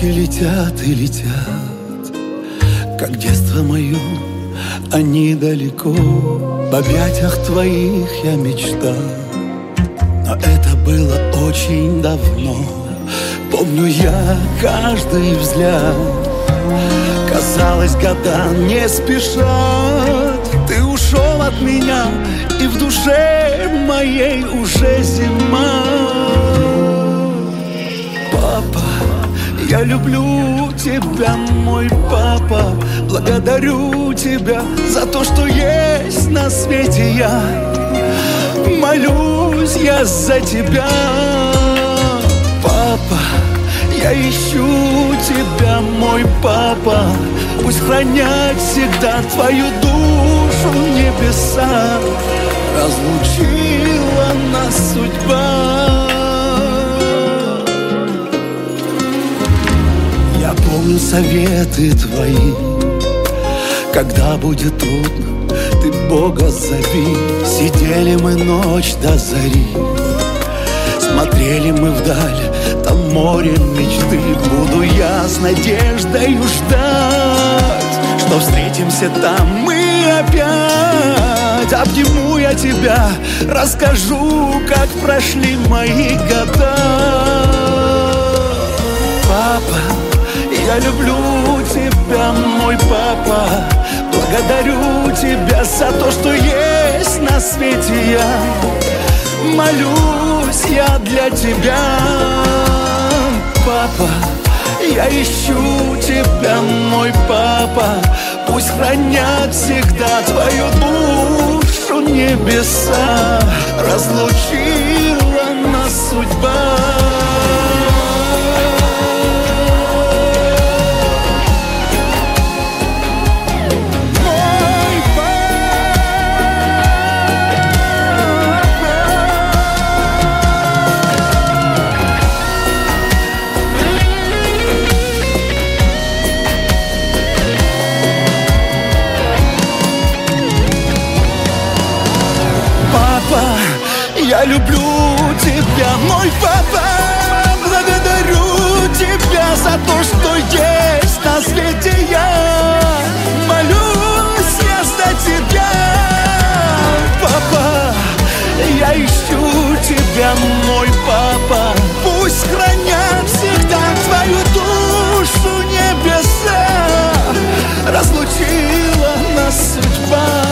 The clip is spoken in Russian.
Годы летят и летят, как детство мое, они далеко. В объятиях твоих я мечтал, но это было очень давно. Помню я каждый взгляд, казалось, года не спешат. Ты ушел от меня, и в душе моей уже зима. Папа, я люблю тебя, мой папа. Благодарю тебя за то, что есть на свете я. Молюсь я за тебя, папа. Я ищу тебя, мой папа. Пусть хранят всегда твою душу небеса. Разлучила нас судьба. Я помню советы твои. Когда будет трудно, ты Бога зови. Сидели мы ночь до зари, смотрели мы вдаль, там море мечты. Буду я с надеждой ждать, что встретимся там мы опять. Обниму я тебя, расскажу, как прошли мои года. Папа, я люблю тебя, мой папа. Благодарю тебя за то, что есть на свете я. Молюсь я для тебя, папа. Я ищу тебя, мой папа. Пусть хранят всегда твою душу небеса. Разлучила нас судьба. Я люблю тебя, мой папа. Благодарю тебя за то, что есть на свете я. Молюсь я за тебя, папа. Я ищу тебя, мой папа. Пусть хранят всегда твою душу небеса. Разлучила нас судьба.